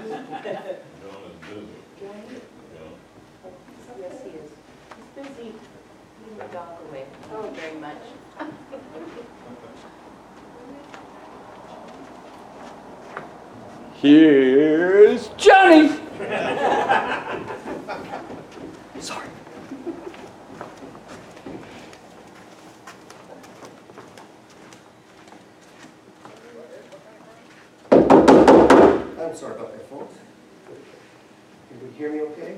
busy. Johnny? Yeah. Yes, he is. He's busy putting the dog away. Oh, very much. Here's Johnny! Sorry. I'm sorry about that, folks. Can you hear me okay?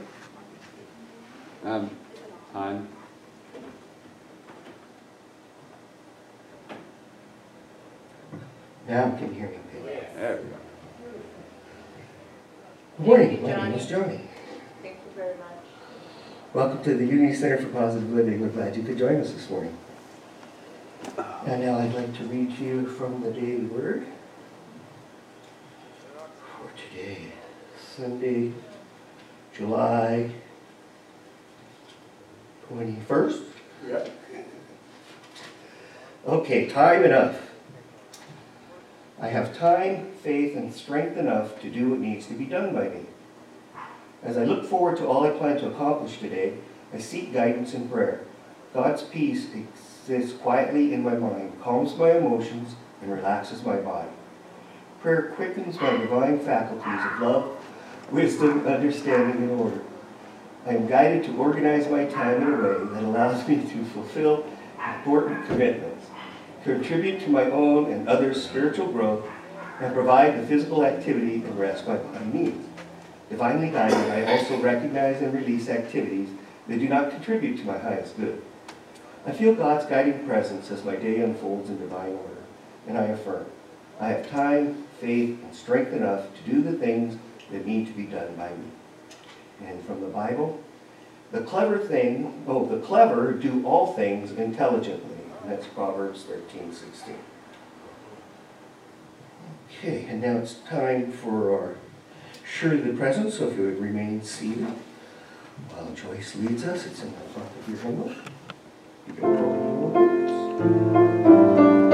Time. Now can you hear me okay? There we go. Good morning, Thank you, my name is Johnny. Thank you very much. Welcome to the Unity Center for Positive Living. We're glad you could join us this morning. And now I'd like to read to you from the Daily Word for today, Sunday, July 21st. Yep. Okay, time enough. I have time, faith, and strength enough to do what needs to be done by me. As I look forward to all I plan to accomplish today, I seek guidance in prayer. God's peace exists quietly in my mind, calms my emotions, and relaxes my body. Prayer quickens my divine faculties of love, wisdom, understanding, and order. I am guided to organize my time in a way that allows me to fulfill important commitments, contribute to my own and others' spiritual growth, and provide the physical activity and rest my body needs. Divinely guided, I also recognize and release activities that do not contribute to my highest good. I feel God's guiding presence as my day unfolds in divine order, and I affirm, I have time, faith, and strength enough to do the things that need to be done by me. And from the Bible, the clever do all things intelligently. And that's Proverbs 13:16. Okay, and now it's time for our Surely the Present, so if you would remain seated while Joyce leads us. It's in the front of your hymnal. You can follow the words.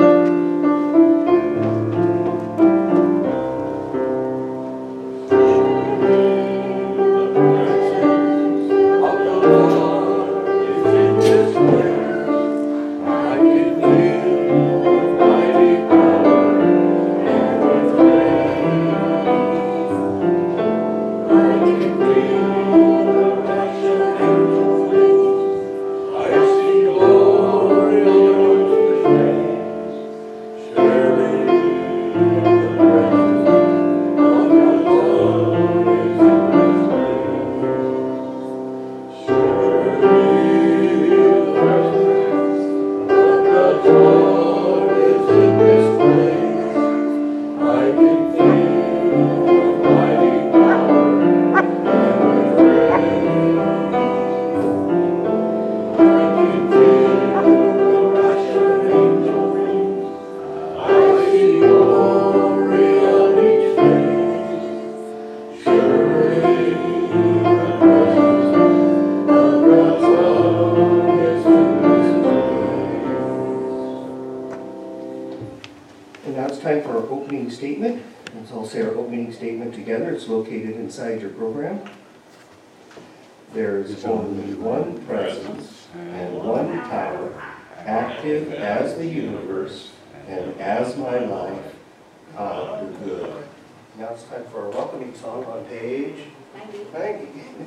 And now it's time for our opening statement. Let's all say our opening statement together. It's located inside your program. There is only one presence and one power, active as the universe and as my life, God the good. Now it's time for our welcoming song on page 90.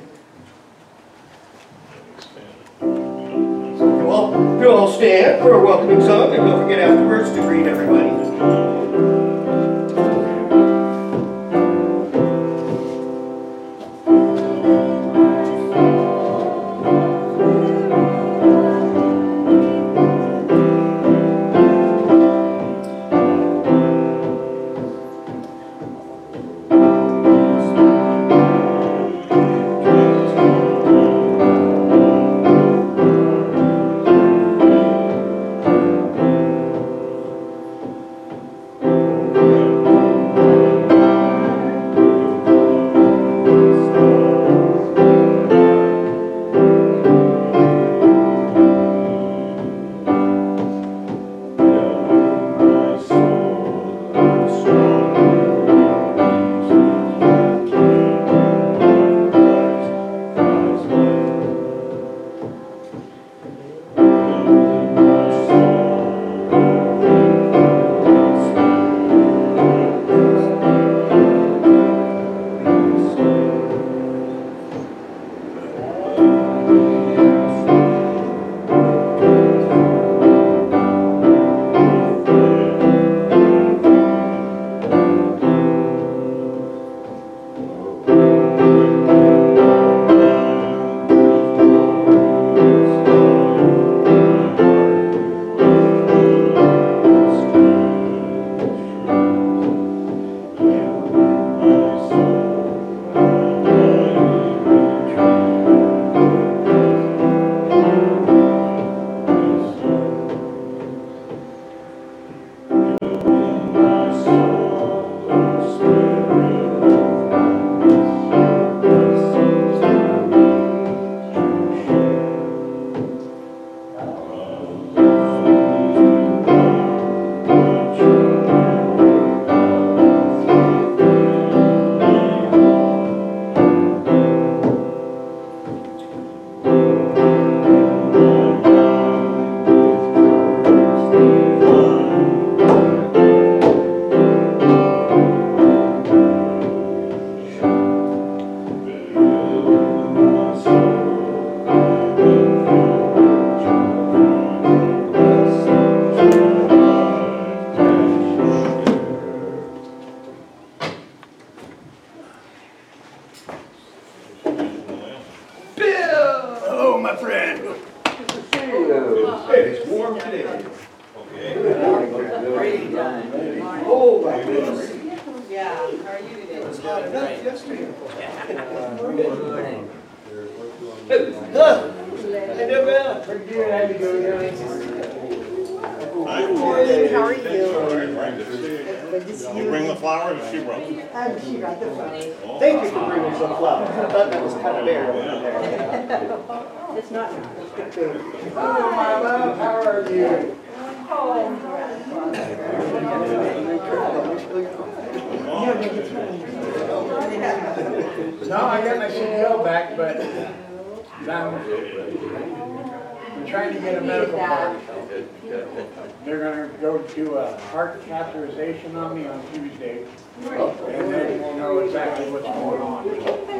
So if you'll all stand for our welcoming song, and don't forget afterwards to greet everybody. Good morning, how are you? Good to see you. Good to see You you. bring the flowers or she brought them? She got the phone. Thank you for bringing some flowers. I thought that was kind of bare over there. It's not. Hello, Mama. How are you? No, I got my CDL back, but I'm trying to get a medical card. They're gonna go do a heart catheterization on me on Tuesday, and then we'll know exactly what's going on.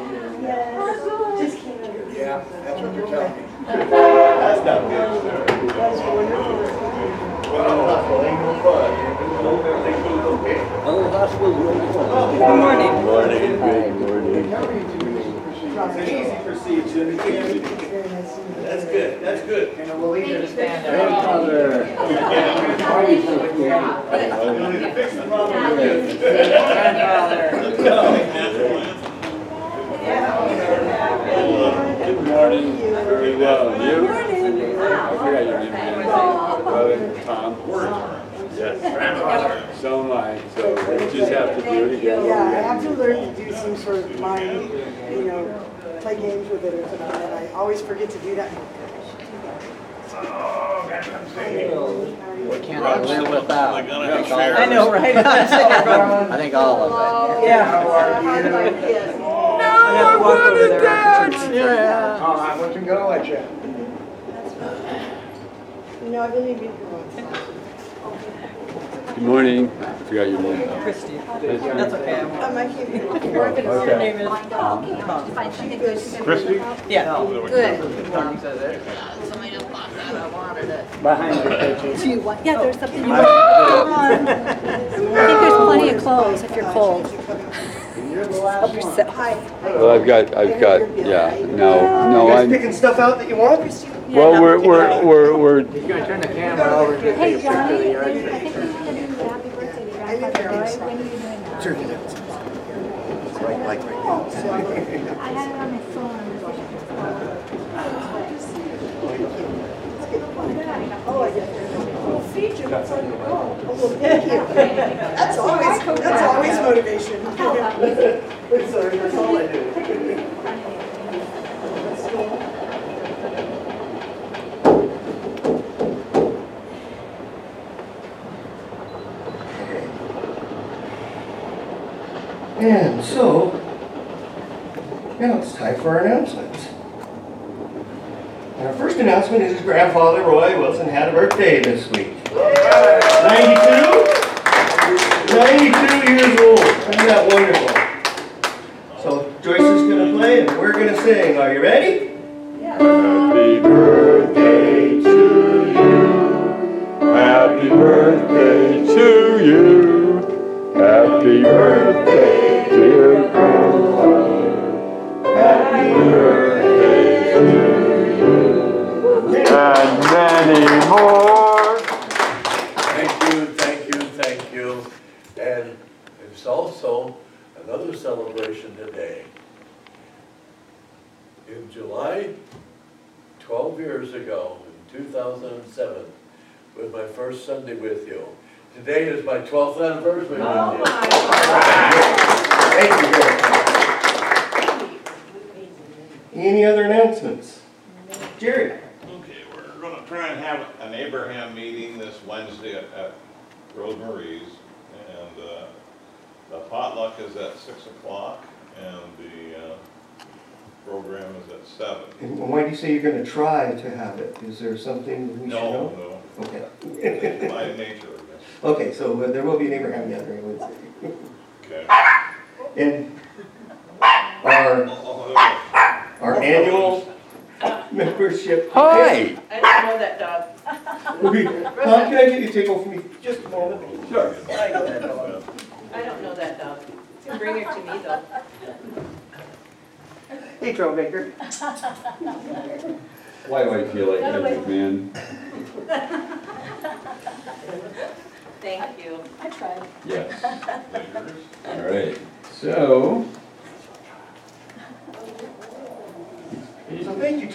Yeah, that's what they're telling me. That's not good. That's wonderful. Well, ain't no fun. Hope everything goes okay. Good morning. Morning, good morning. It's an easy procedure. That's good, that's good. And we'll leave it at that. Grandfather. Fix the problem. Good morning. Very well. And you? I forgot your name. Brother Tom. Yes. So am I. So we just have to do it again. Yeah, I have to learn to do some sort of mind, play games with it or something, and I always forget to do that. Oh, gotta come say hey. Can't I live without? I know, right? I'm sitting here going, I think all of yeah. How are you? I have to walk over there. Yeah. Oh, I wasn't gonna let you. I believe you for once. Good morning. I forgot your name. Christie. That's okay. I can't be. Her name is Tom. Christie? Yeah. Good. Tom says it. Somebody just popped out, I wanted it. Behind your picture. Do you want? Yeah, there's something you want. I think there's plenty of clothes if you're cold. You're the last one. Well, I've got, yeah, no, You guys I'm, picking stuff out that you want? well, we're, He's gonna turn the camera over to Hey, the Johnny, picture of the I yard. think we have to do happy birthday to Grandfather Roy. When are you doing that? Sure. Like right now. I had it on my phone. Oh, I get it. Feature, that's on your phone. Oh, well, thank you. That's always motivation. Sorry, that's all I do. And so, now it's time for our announcements. And our first announcement is his grandfather, Roy Wilson, had a birthday this week. 92? 92 years old. Isn't that wonderful? So Joyce is going to play and we're going to sing. Are you ready? happy birthday to you. Happy birthday to you. Happy birthday, dear grandfather. Happy birthday to you. And many more. Thank you. And it's also another celebration today. In July, 12 years ago, in 2007, was my first Sunday with you. Today is my 12th anniversary with you. Thank you. Any other announcements? Jerry? Okay, we're gonna try and have an Abraham meeting this Wednesday at Rosemarie's. And the potluck is at 6 o'clock and the program is at 7. And why do you say you're going to try to have it? Is there something we should know? No, Okay. by nature, I guess. Okay, so there will be an Abraham gathering Wednesday. Okay. And our annual membership. Hi. I didn't know that dog. Tom, can I get you to take over for me just a moment? Sure. I know that dog. I don't know that dog. Bring her to me though. Hey, Troublemaker. Why do I feel like Kendrick, man? Thank you. I tried. Yes. All right. So,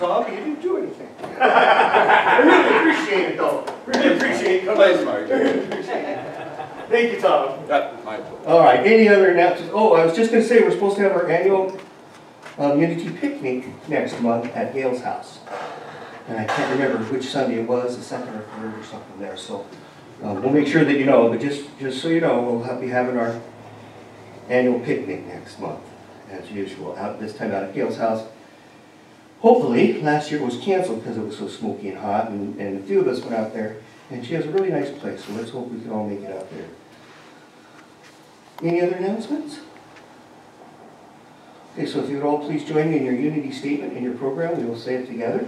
Tom, but you didn't do anything. I really appreciate it, though. Really appreciate it. Thanks, Mike. Thank you, Tom. That's my. All right, any other announcements? Oh, I was just gonna say, we're supposed to have our annual Unity picnic next month at Gail's house. And I can't remember which Sunday it was, the second or third or something there, so we'll make sure that you know, but just so you know, we'll be having our annual picnic next month, as usual, this time out at Gail's house. Hopefully, last year it was canceled because it was so smoky and hot, and a few of us went out there, and she has a really nice place, so let's hope we can all make it out there. Any other announcements? Okay, so if you would all please join me in your unity statement in your program, we will say it together.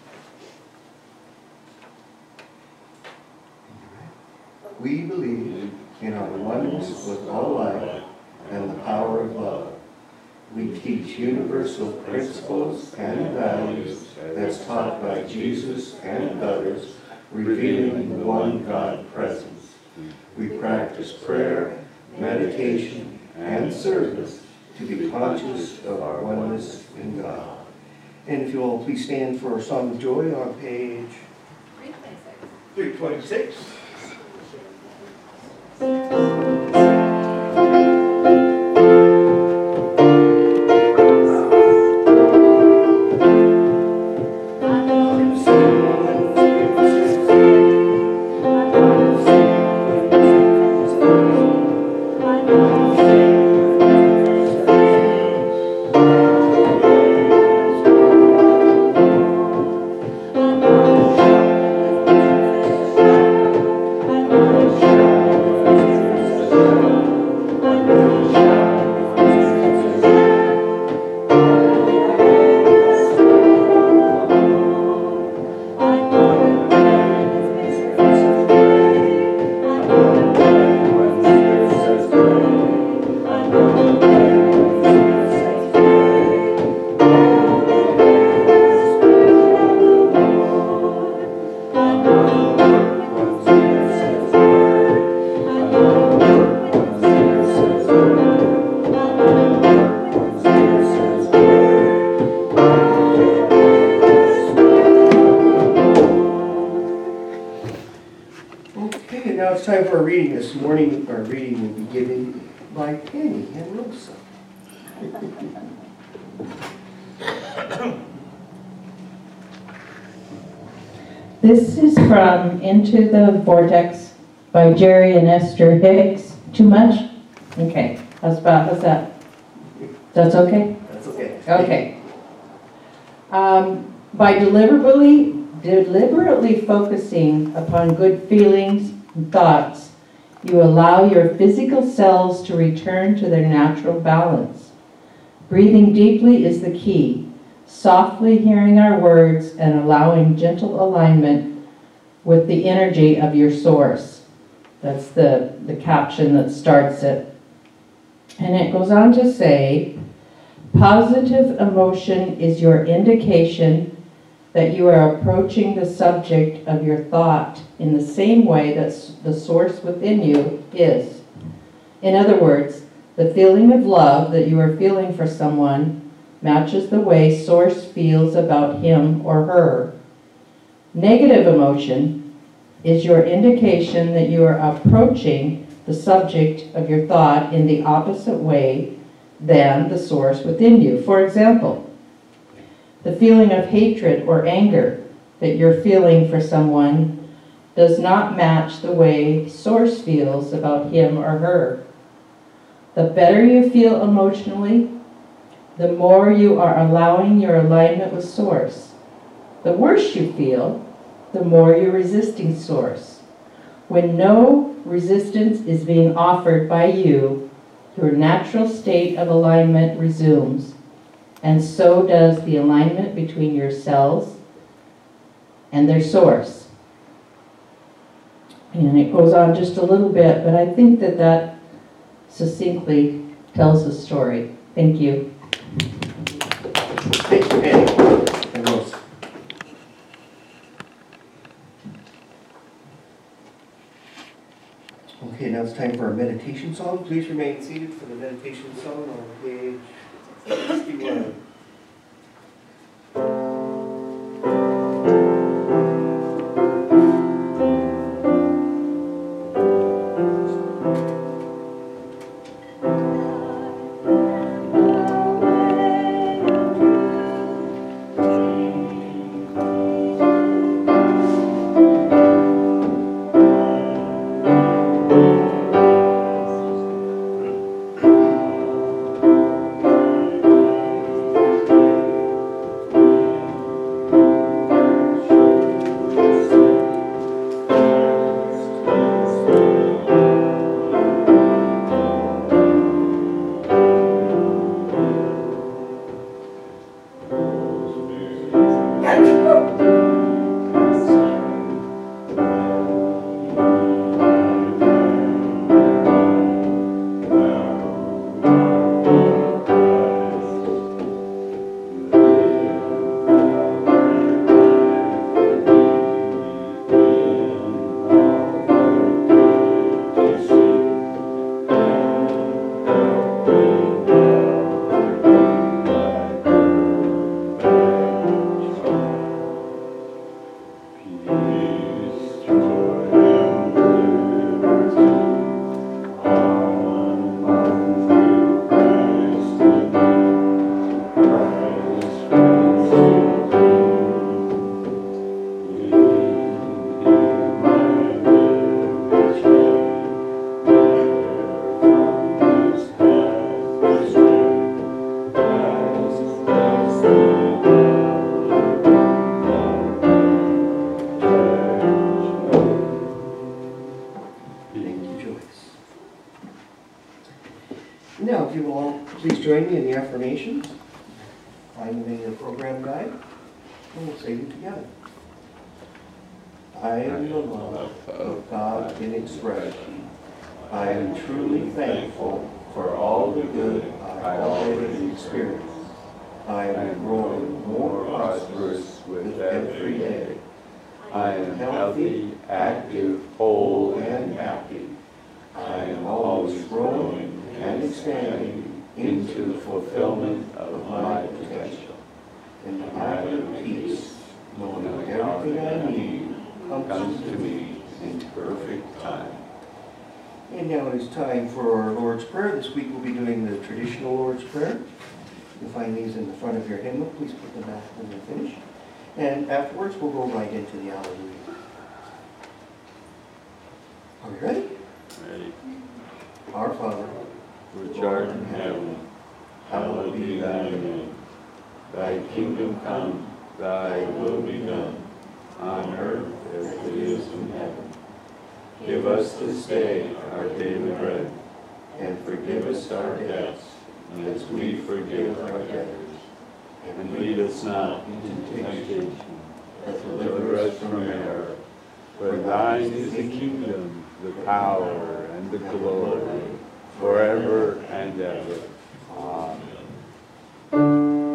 We believe in our oneness with all life and the power of love. We teach universal principles and values as taught by Jesus and others, revealing the one God presence. We practice prayer, meditation, and service to be conscious of our oneness in God. And if you all please stand for a song of joy on page 326. It's time for our reading this morning. Our reading will be given by Penny and Rosa. This is from Into the Vortex by Jerry and Esther Hicks. Too much? Okay. How's that? That's okay? That's okay. Okay. By deliberately focusing upon good feelings and thoughts, you allow your physical cells to return to their natural balance. Breathing deeply is the key. Softly hearing our words and allowing gentle alignment with the energy of your source. That's the caption that starts it. And it goes on to say, positive emotion is your indication that you are approaching the subject of your thought in the same way that the source within you is. In other words, the feeling of love that you are feeling for someone matches the way source feels about him or her. Negative emotion is your indication that you are approaching the subject of your thought in the opposite way than the source within you. For example, the feeling of hatred or anger that you're feeling for someone does not match the way source feels about him or her. The better you feel emotionally, the more you are allowing your alignment with source. The worse you feel, the more you're resisting source. When no resistance is being offered by you, your natural state of alignment resumes, and so does the alignment between your cells and their source. And it goes on just a little bit, but I think that succinctly tells the story. Thank you. Thank you, Penny and Rose. Okay, now it's time for our meditation song. Please remain seated for the meditation song on page 61. Now, if you will all please join me in the affirmations. Find them in your program guide, and we'll say them together. I am the love of God in expression. I am truly thankful for all the good I already experienced. I am growing more prosperous with every day. I am healthy, active, whole, and happy. I am always growing and expanding into the fulfillment of my potential. And I have peace, knowing that everything I need comes to me in perfect time. And now it is time for our Lord's Prayer. This week we'll be doing the traditional Lord's Prayer. You'll find these in the front of your hymnal. Please put them back when they're finished. And afterwards we'll go right into the Alleluia. Are we ready? Ready. Our Father, Which art in heaven, hallowed be thy name. Thy kingdom come, thy will be done, on earth as it is in heaven. Give us this day our daily bread, and forgive us our debts, as we forgive our debtors. And lead us not into temptation, but deliver us from error. For thine is the kingdom, the power, and the glory, forever and ever. Amen.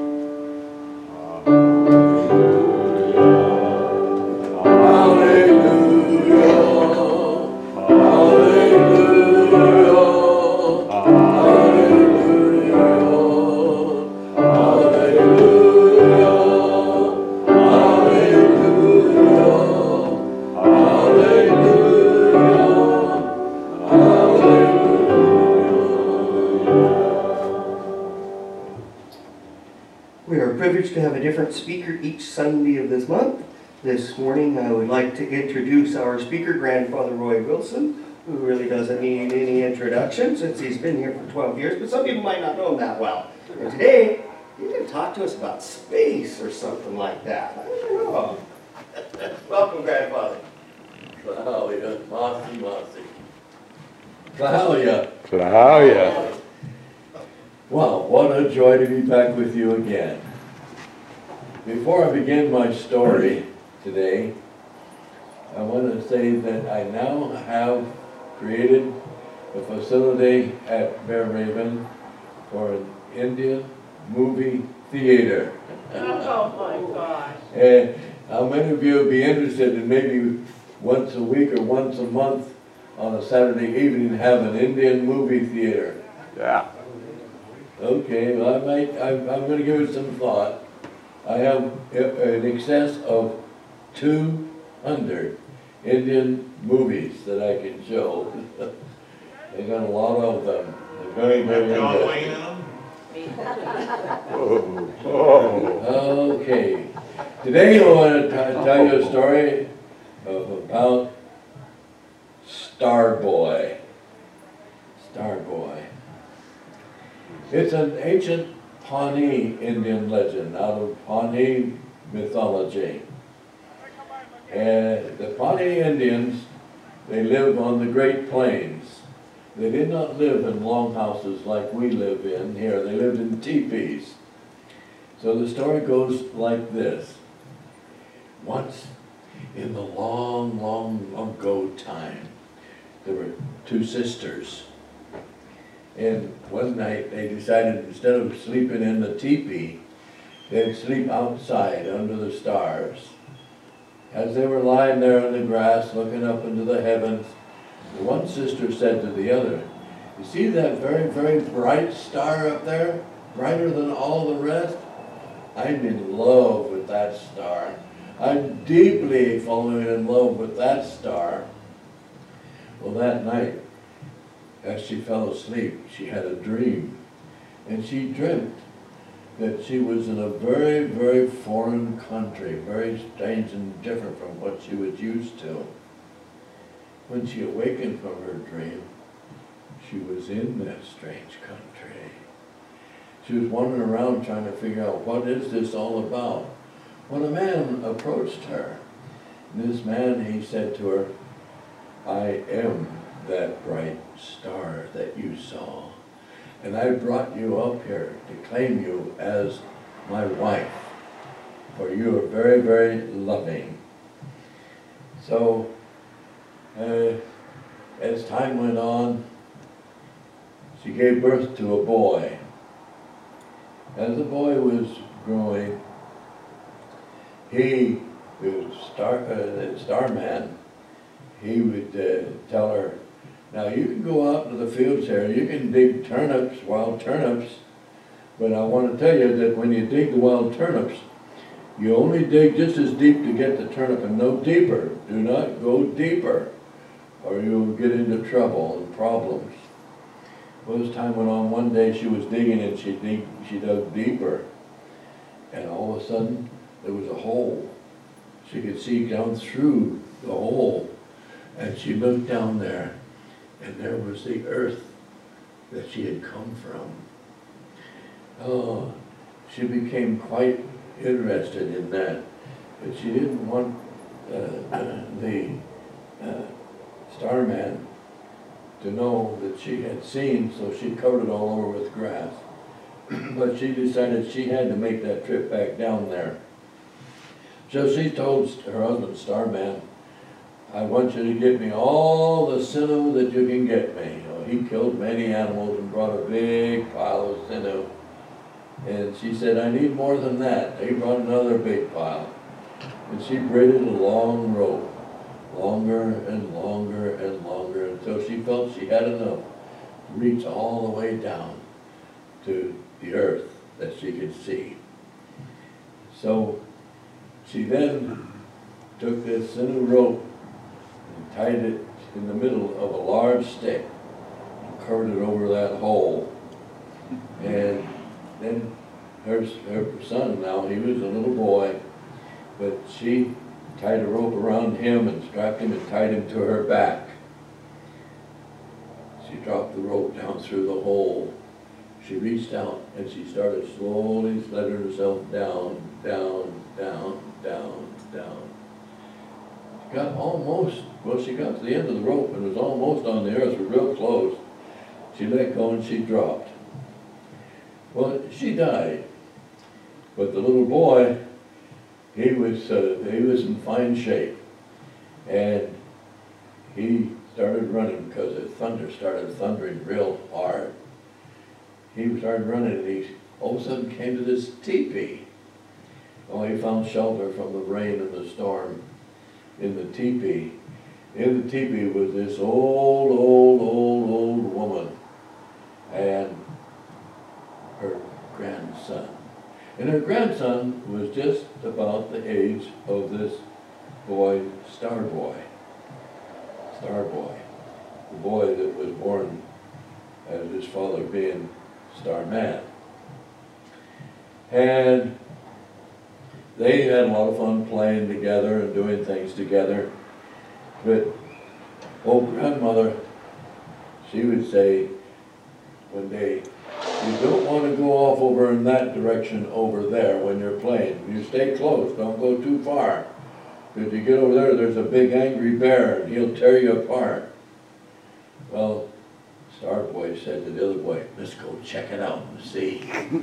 We are privileged to have a different speaker each Sunday of this month. This morning I would like to introduce our speaker, Grandfather Roy Wilson, who really doesn't need any introduction since he's been here for 12 years, but some people might not know him that well. And today, he's going to talk to us about space or something like that. I don't know. Welcome, Grandfather. Claudia, Mossy. Claudia. Claudia. Wow, what a joy to be back with you again. Before I begin my story today, I want to say that I now have created a facility at Bear Raven for an Indian movie theater. Oh my gosh. And how many of you would be interested in maybe once a week or once a month on a Saturday evening have an Indian movie theater? Yeah. Okay, well, I'm going to give it some thought. I have in excess of 200 Indian movies that I can show. They got a lot of them. They're very, very John interesting. Wayne in them? Okay. Today I want to tell you a story about Starboy. Starboy. It's an ancient Pawnee Indian legend out of Pawnee mythology. And the Pawnee Indians, they lived on the Great Plains. They did not live in longhouses like we live in here. They lived in teepees. So the story goes like this. Once in the long, long ago time, there were two sisters. And one night they decided instead of sleeping in the teepee, they'd sleep outside under the stars. As they were lying there in the grass looking up into the heavens, the one sister said to the other, "You see that very, very bright star up there? Brighter than all the rest? I'm in love with that star. I'm deeply falling in love with that star." Well, that night, as she fell asleep, she had a dream. And she dreamt that she was in a very, very foreign country, very strange and different from what she was used to. When she awakened from her dream, she was in that strange country. She was wandering around trying to figure out, what is this all about? When a man approached her, and this man, he said to her, "I am that bright star that you saw. and I brought you up here to claim you as my wife, for you are very, very loving. So, as time went on, she gave birth to a boy. As the boy was growing, he was Starman. He would tell her, now you can go out into the fields here, you can dig turnips, wild turnips, but I want to tell you that when you dig the wild turnips, you only dig just as deep to get the turnip and no deeper. Do not go deeper, or you'll get into trouble and problems. Well, as time went on, one day she was digging and she dug deeper, and all of a sudden there was a hole. She could see down through the hole, and she looked down there, and there was the earth that she had come from. Oh, she became quite interested in that, but she didn't want the Starman to know that she had seen, so she covered it all over with grass. But she decided she had to make that trip back down there. So she told her husband, Starman, I want you to get me all the sinew that you can get me. You know, he killed many animals and brought a big pile of sinew. And she said, I need more than that. They brought another big pile. And she braided a long rope, longer and longer and longer, until she felt she had enough to reach all the way down to the earth that she could see. So she then took this sinew rope and tied it in the middle of a large stick and covered it over that hole. And then her son, now he was a little boy, but she tied a rope around him and strapped him and tied him to her back. She dropped the rope down through the hole. She reached out and she started slowly sliding herself down, down, down, down, down. She got almost, well, she got to the end of the rope and was almost on the earth, was real close. She let go and she dropped. Well, she died, but the little boy, he was in fine shape, and he started running because the thunder started thundering real hard. He started running, and he all of a sudden came to this teepee. Oh, he found shelter from the rain and the storm in the teepee. In the teepee was this old woman and her grandson. And her grandson was just about the age of this boy, Starboy. Starboy, the boy that was born as his father being Starman. And they had a lot of fun playing together and doing things together. But old grandmother, she would say one day, you don't want to go off over in that direction over there when you're playing. You stay close, don't go too far. If you get over there, there's a big angry bear and he'll tear you apart. Well, Starboy said to the other boy, let's go check it out and see.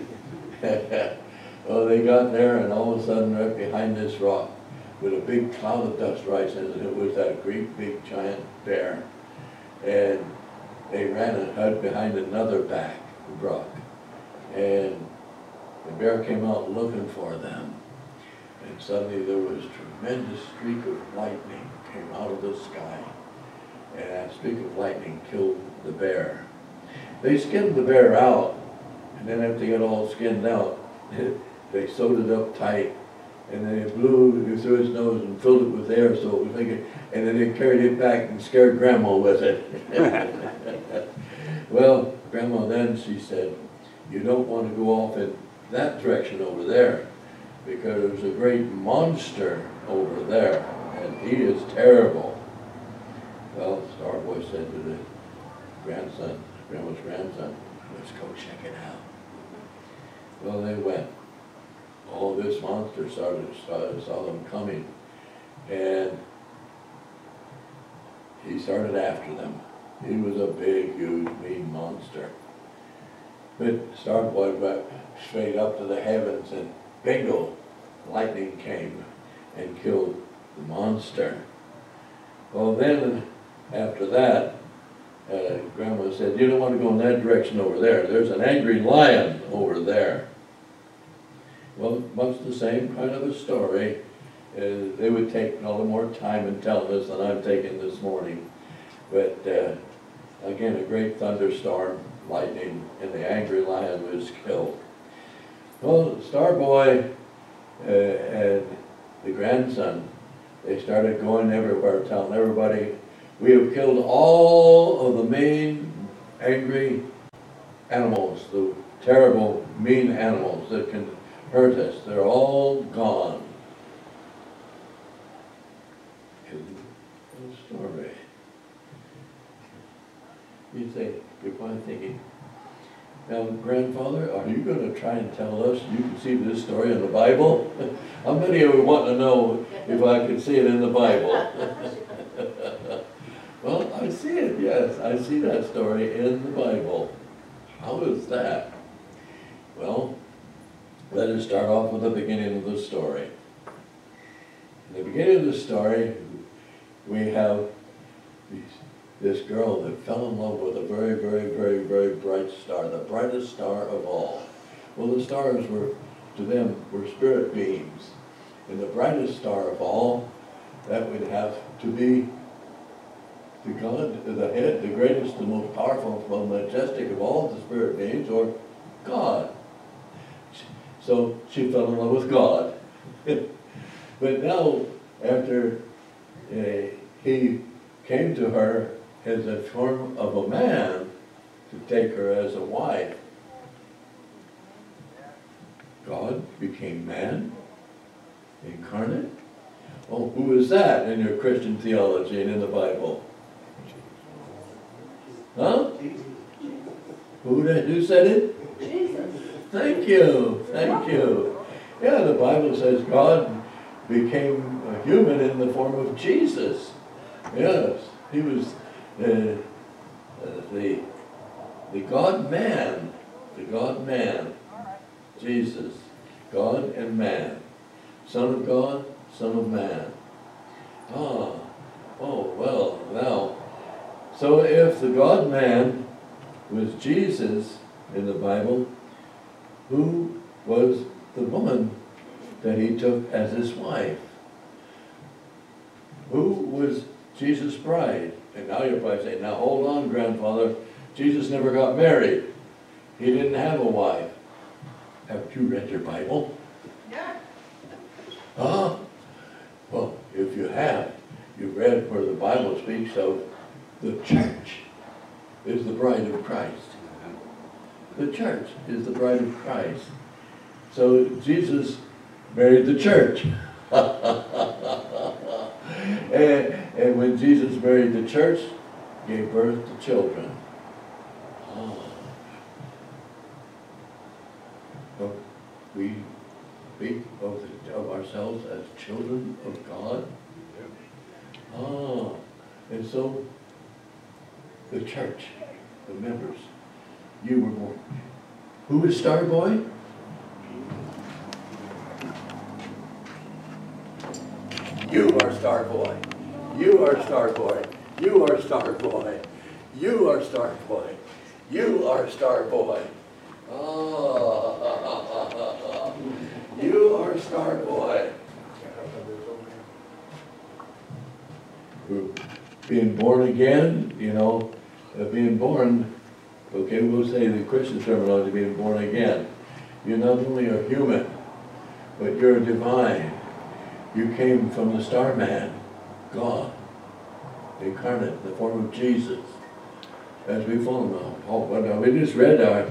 Well, they got there, and all of a sudden, right behind this rock, with a big cloud of dust rising, and it was that great big giant bear. And they ran and hid behind another back rock. And the bear came out looking for them. And suddenly there was a tremendous streak of lightning came out of the sky. And that streak of lightning killed the bear. They skinned the bear out, and then after they got all skinned out, they sewed it up tight, and then they blew through its nose and filled it with air so it was thinking, and then they carried it back and scared Grandma with it. Well, Grandma then, she said, you don't want to go off in that direction over there, because there's a great monster over there, and he is terrible. Well, Starboy said to the grandson, Grandma's grandson, let's go check it out. Well, they went. All this monster saw them coming, and he started after them. He was a big, huge, mean monster. But Starboy went straight up to the heavens and bingo, lightning came and killed the monster. Well, then, after that, Grandma said, you don't want to go in that direction over there. There's an angry lion over there. Well, much the same kind of a story. They would take a little more time in telling us than I'm taking this morning. But again, a great thunderstorm, lightning, and the angry lion was killed. Well, Starboy and the grandson, they started going everywhere, telling everybody, we have killed all of the mean, angry animals, the terrible, mean animals that can hurt us. They're all gone. Story. You say, you're probably thinking, now, grandfather, are you going to try and tell us you can see this story in the Bible? How many of you want to know if I can see it in the Bible? Well, I see it, yes. I see that story in the Bible. How is that? Well, let us start off with the beginning of the story. In the beginning of the story, we have this girl that fell in love with a very, very, very, very bright star, the brightest star of all. Well, the stars were, to them, were spirit beings. And the brightest star of all, that would have to be the God, the head, the greatest, the most powerful, the majestic of all the spirit beings, or God. So she fell in love with God. But now, after he came to her as a form of a man to take her as a wife, God became man, incarnate. Oh, who is that in your Christian theology and in the Bible? Huh? Who said it? Jesus. Thank you, thank you. Yeah, the Bible says God became a human in the form of Jesus. Yes, he was the God-man, Jesus, God and man, Son of God, Son of man. Oh, well, now, so if the God-man was Jesus in the Bible, who was the woman that he took as his wife? Who was Jesus' bride? And now you're probably saying, now hold on, grandfather, Jesus never got married. He didn't have a wife. Haven't you read your Bible? Yeah. Huh? Well, if you have, you've read where the Bible speaks of the church is the bride of Christ. The church is the bride of Christ. So Jesus married the church. And when Jesus married the church, gave birth to children. But we speak of ourselves as children of God. And so the church, the members, you were born. Who is Starboy? You are Starboy. You are Starboy. You are Starboy. You are Starboy. You are Starboy. You are Starboy. Being born again, being born, okay, we'll say the Christian terminology, being born again. You not only are human, but you're divine. You came from the Starman, God, incarnate in the form of Jesus, as we follow now. Oh, but now we just read our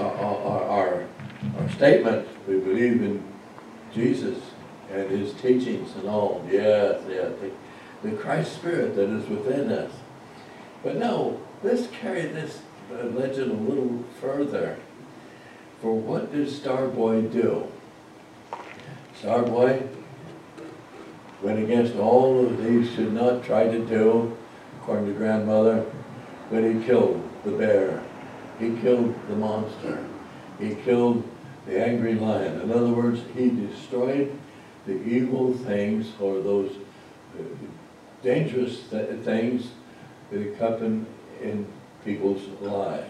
statement. We believe in Jesus and his teachings and all. Yes, the Christ Spirit that is within us. But now, let's carry this legend a little further. For what did Starboy do? Starboy went against all of these should not try to do, according to grandmother, but he killed the bear. He killed the monster. He killed the angry lion. In other words, he destroyed the evil things or those dangerous things that happen in people's lives.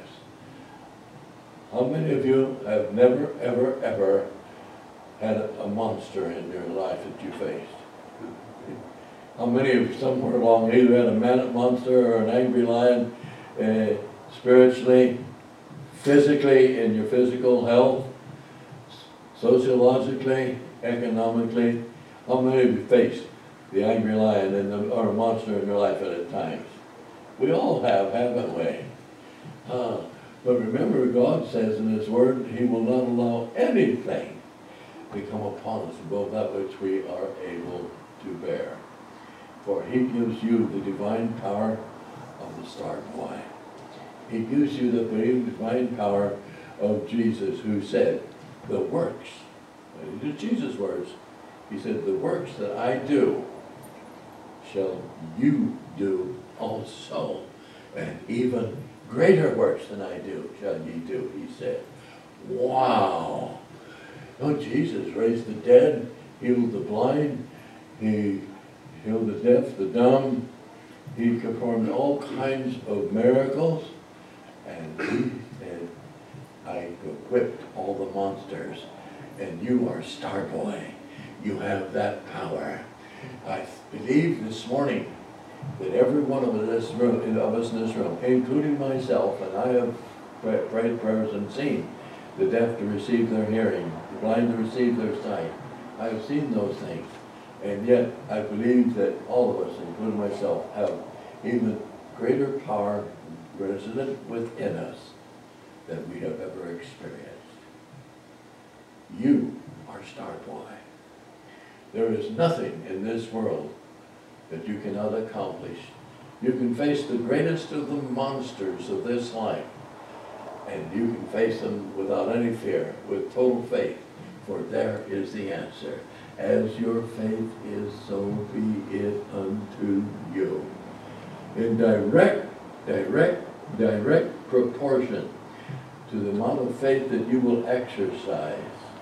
How many of you have never, ever, ever had a monster in your life that you faced? How many of you somewhere along either had a manic monster or an angry lion, spiritually, physically, in your physical health, sociologically, economically? How many of you faced the angry lion or a monster in your life at times? We all have, haven't we? But remember, God says in His Word, He will not allow anything to come upon us above that which we are able to bear. For He gives you the divine power of the star boy. He gives you the divine power of Jesus, who said, the works, these are Jesus' words, He said, the works that I do shall you do also, and even greater works than I do shall ye do, He said. Wow! Oh, Jesus raised the dead, healed the blind, He healed the deaf, the dumb, He performed all kinds of miracles, and He said, I whipped all the monsters, and you are Star Boy. You have that power. I believe this morning that every one of us in this room, including myself, and I have prayed prayers and seen the deaf to receive their hearing, the blind to receive their sight. I have seen those things. And yet, I believe that all of us, including myself, have even greater power resident within us than we have ever experienced. You are Star Boy. There is nothing in this world that you cannot accomplish. You can face the greatest of the monsters of this life, and you can face them without any fear, with total faith, for there is the answer. As your faith is, so be it unto you. In direct proportion to the amount of faith that you will exercise,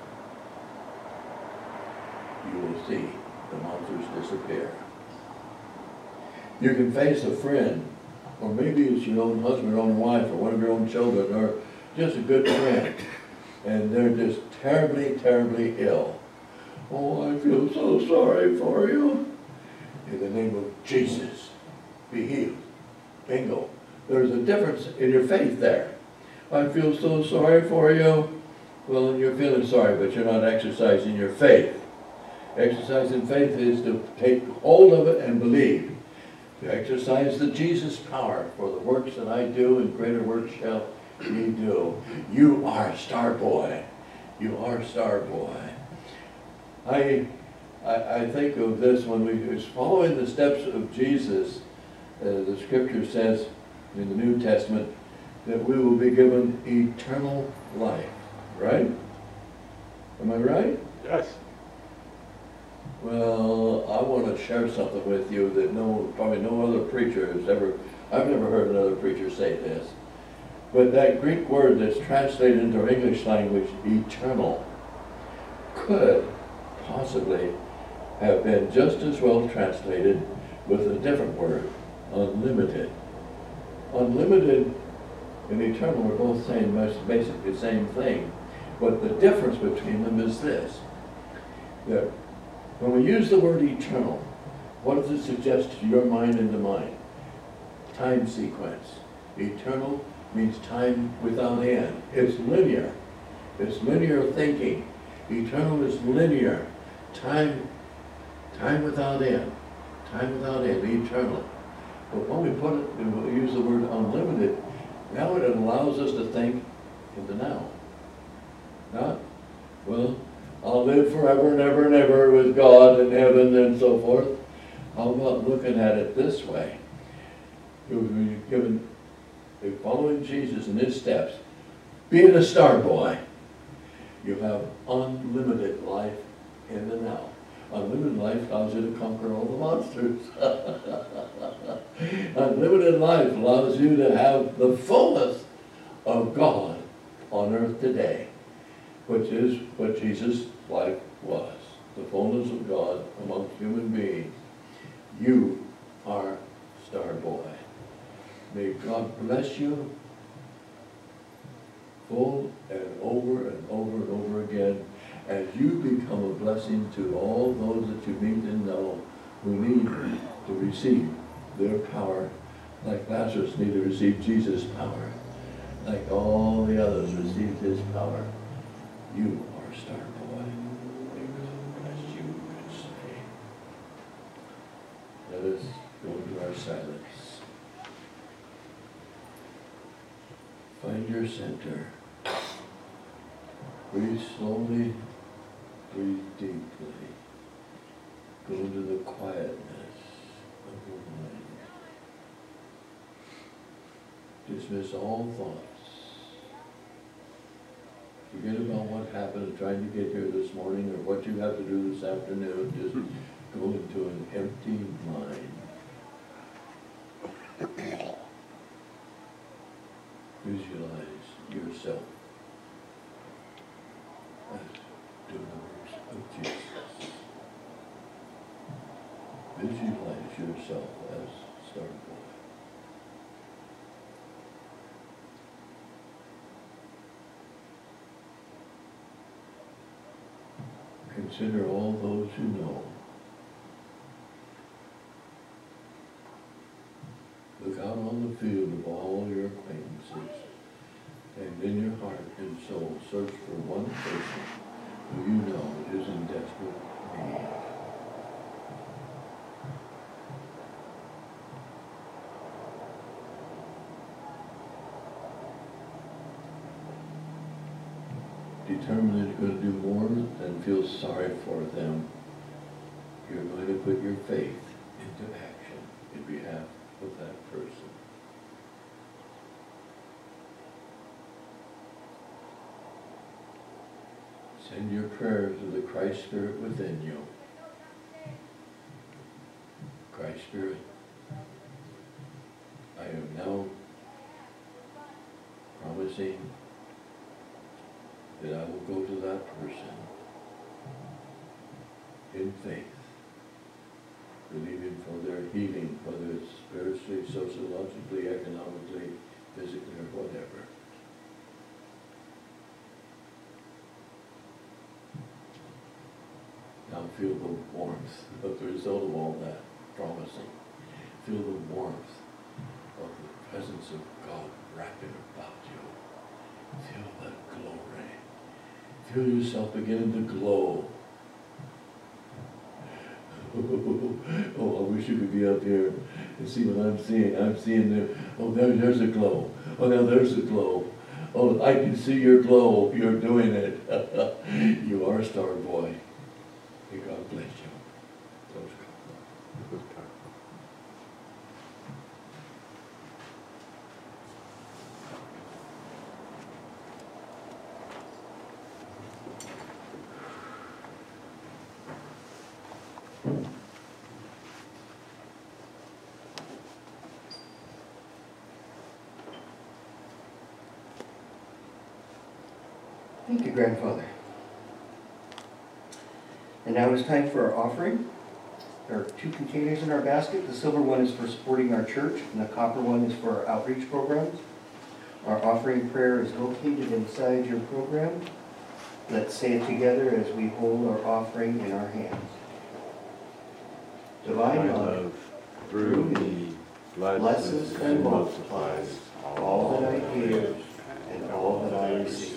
you will see the monsters disappear. You can face a friend, or maybe it's your own husband or own wife, or one of your own children, or just a good friend, and they're just terribly, terribly ill. Oh, I feel so sorry for you. In the name of Jesus, be healed. Bingo. There's a difference in your faith there. I feel so sorry for you. Well, you're feeling sorry, but you're not exercising your faith. Exercising faith is to take hold of it and believe. To exercise the Jesus power, for the works that I do and greater works shall ye do. You are Star Boy. You are Star Boy. I think of this when we was following the steps of Jesus. The scripture says in the New Testament that we will be given eternal life. Right? Am I right? Yes. Well, I want to share something with you that probably no other preacher has ever, I've never heard another preacher say this. But that Greek word that's translated into our English language, eternal, could possibly have been just as well translated with a different word, unlimited. Unlimited and eternal are both saying basically the same thing. But the difference between them is this, that when we use the word eternal, what does it suggest to your mind and to mine? Time sequence. Eternal means time without end. It's linear. It's linear thinking. Eternal is linear. Time without end. Time without end, eternal. But when we put it, and we use the word unlimited, now it allows us to think in the now. Not, well, I'll live forever and ever and ever with God in heaven and so forth. How about looking at it this way? You've given, following Jesus in His steps, being a Star Boy, you have unlimited life in the now. Unlimited life allows you to conquer all the monsters. Unlimited life allows you to have the fullness of God on earth today, which is what Jesus' life was, the fullness of God amongst human beings. You are Star Boy. May God bless you full and over and over and over again as you become a blessing to all those that you meet and know who need to receive their power, like Lazarus needed to receive Jesus' power, like all the others received his power. You are Star Boy. May God bless you and say. Let us go into our silence. Find your center. Breathe slowly, breathe deeply. Go into the quietness of your mind. Dismiss all thoughts. Forget about what happened trying to get here this morning or what you have to do this afternoon. Just go into an empty mind. Visualize yourself as doing the works of Jesus. Visualize yourself as Star Boy. Consider all those you know. Look out on the field of all your acquaintances, and in your heart and soul search for one person who you know is in desperate need. Determine that you're going to do more than feel sorry for them. You're going to put your faith into action in behalf of that person. Send your prayers to the Christ Spirit within you. Christ Spirit, I am now promising that I will go to that person in faith, believing for their healing, whether it's spiritually, sociologically, economically, physically, or whatever. Now feel the warmth of the result of all that promising. Feel the warmth of the presence of God wrapping about you. Feel that glory. Feel yourself beginning to glow. Oh, I wish you could be up here and see what I'm seeing. I'm seeing there. Oh, there's a glow. Oh, now there's a glow. Oh, I can see your glow. You're doing it. You are a Star Boy. May God bless you. Those Thank you, Grandfather. And now it's time for our offering. There are 2 containers in our basket. The silver one is for supporting our church, and the copper one is for our outreach programs. Our offering prayer is located inside your program. Let's say it together as we hold our offering in our hands. Divine love, through me, blesses and multiplies all that I give and all that I receive.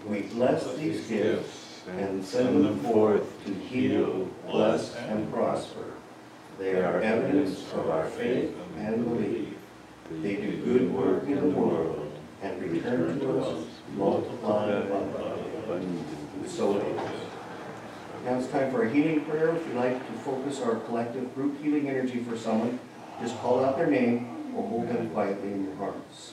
We bless these gifts and send them forth to heal, bless, and prosper. They are evidence of our faith and belief. They do good work in the world and return to us multiplied abundantly. So it is. Now it's time for a healing prayer. If you'd like to focus our collective group healing energy for someone, just call out their name or hold them quietly in your hearts.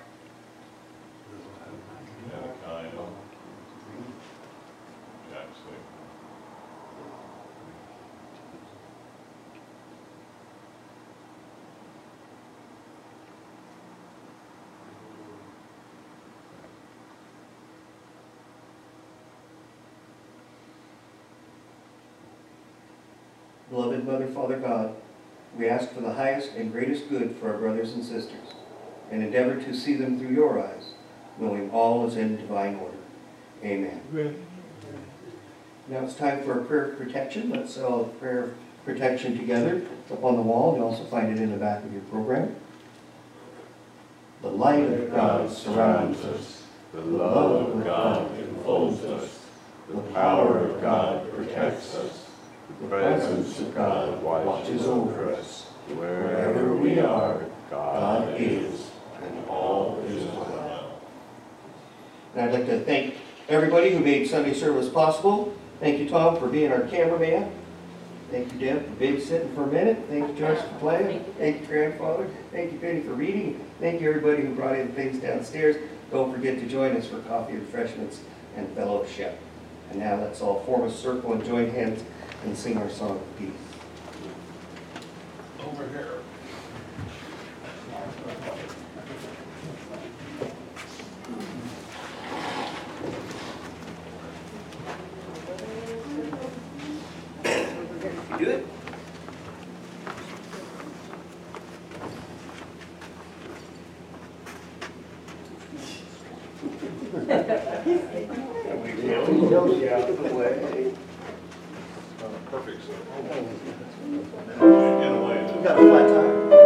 Beloved Mother, Father God, we ask for the highest and greatest good for our brothers and sisters, and endeavor to see them through your eyes, knowing all is in divine order. Amen. Now it's time for a prayer of protection. Let's say all prayer of protection together. It's up on the wall. You'll also find it in the back of your program. The light of God surrounds us. The love of God enfolds us. The power of God protects us. The presence of God watches over us. Wherever we are, God is, and all is well. And I'd like to thank everybody who made Sunday service possible. Thank you, Tom, for being our cameraman. Thank you, Deb, for babysitting for a minute. Thank you, Josh, for playing. Thank you, grandfather. Thank you, Penny, for reading. Thank you, everybody who brought in things downstairs. Don't forget to join us for coffee, refreshments, and fellowship. And now let's all form a circle and join hands and sing our song of peace. Over here. You do it? Perfect. So. In a way. You got a flat tire?